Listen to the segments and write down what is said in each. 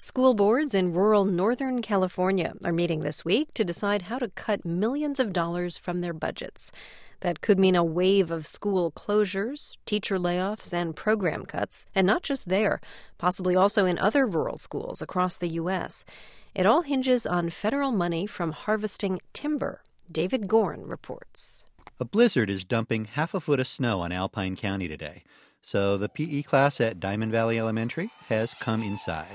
School boards in rural Northern California are meeting this week to decide how to cut millions of dollars from their budgets. That could mean a wave of school closures, teacher layoffs, and program cuts, and not just there, possibly also in other rural schools across the U.S. It all hinges on federal money from harvesting timber. David Gorn reports. A blizzard is dumping half a foot of snow on Alpine County today, so the PE class at Diamond Valley Elementary has come inside.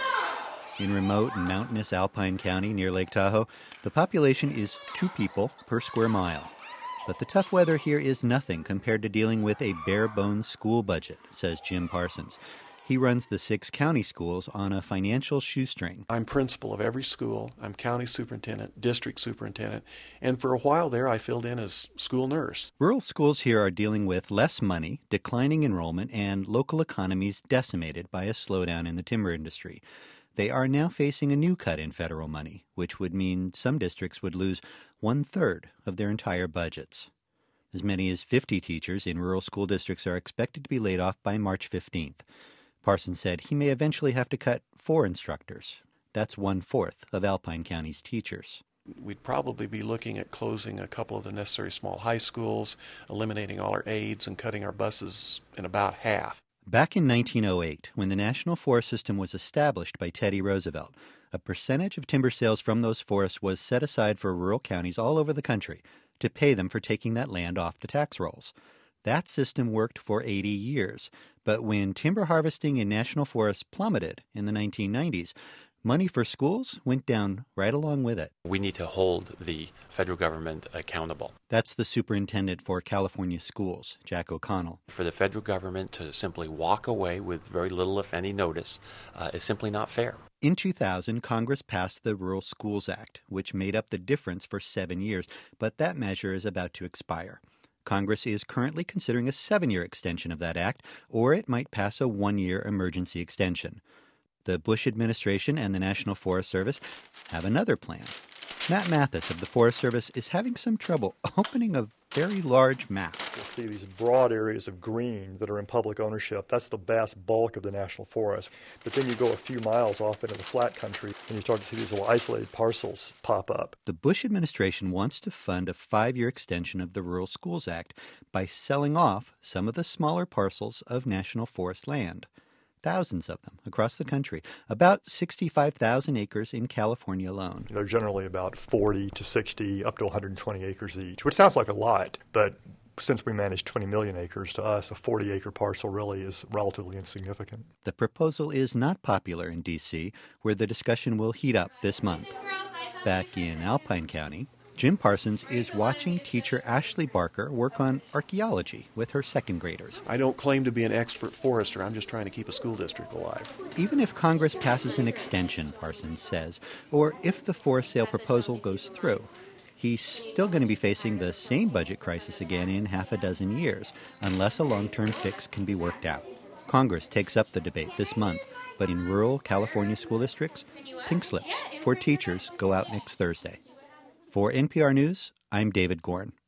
In remote and mountainous Alpine County near Lake Tahoe, the population is 2 people per square mile. But the tough weather here is nothing compared to dealing with a bare-bones school budget, says Jim Parsons. He runs the 6 county schools on a financial shoestring. I'm principal of every school. I'm county superintendent, district superintendent, and for a while there I filled in as school nurse. Rural schools here are dealing with less money, declining enrollment, and local economies decimated by a slowdown in the timber industry. They are now facing a new cut in federal money, which would mean some districts would lose 1/3 of their entire budgets. As many as 50 teachers in rural school districts are expected to be laid off by March 15th. Parsons said he may eventually have to cut 4 instructors. That's 1/4 of Alpine County's teachers. We'd probably be looking at closing a couple of the necessary small high schools, eliminating all our aides, and cutting our buses in about half. Back in 1908, when the National Forest System was established by Teddy Roosevelt, a percentage of timber sales from those forests was set aside for rural counties all over the country to pay them for taking that land off the tax rolls. That system worked for 80 years, but when timber harvesting in national forests plummeted in the 1990s, money for schools went down right along with it. We need to hold the federal government accountable. That's the superintendent for California schools, Jack O'Connell. For the federal government to simply walk away with very little, if any, notice is simply not fair. In 2000, Congress passed the Rural Schools Act, which made up the difference for 7 years, but that measure is about to expire. Congress is currently considering a 7-year extension of that act, or it might pass a 1-year emergency extension. The Bush administration and the National Forest Service have another plan. Matt Mathis of the Forest Service is having some trouble opening a very large map. You'll see these broad areas of green that are in public ownership. That's the vast bulk of the national forest. But then you go a few miles off into the flat country and you start to see these little isolated parcels pop up. The Bush administration wants to fund a 5-year extension of the Rural Schools Act by selling off some of the smaller parcels of national forest land. Thousands of them across the country, about 65,000 acres in California alone. They're generally about 40 to 60, up to 120 acres each, which sounds like a lot, but since we manage 20 million acres, to us, a 40-acre parcel really is relatively insignificant. The proposal is not popular in D.C., where the discussion will heat up this month. Back in Alpine County, Jim Parsons is watching teacher Ashley Barker work on archaeology with her second graders. I don't claim to be an expert forester. I'm just trying to keep a school district alive. Even if Congress passes an extension, Parsons says, or if the forest sale proposal goes through, he's still going to be facing the same budget crisis again in half a dozen years, unless a long-term fix can be worked out. Congress takes up the debate this month, but in rural California school districts, pink slips for teachers go out next Thursday. For NPR News, I'm David Gorn.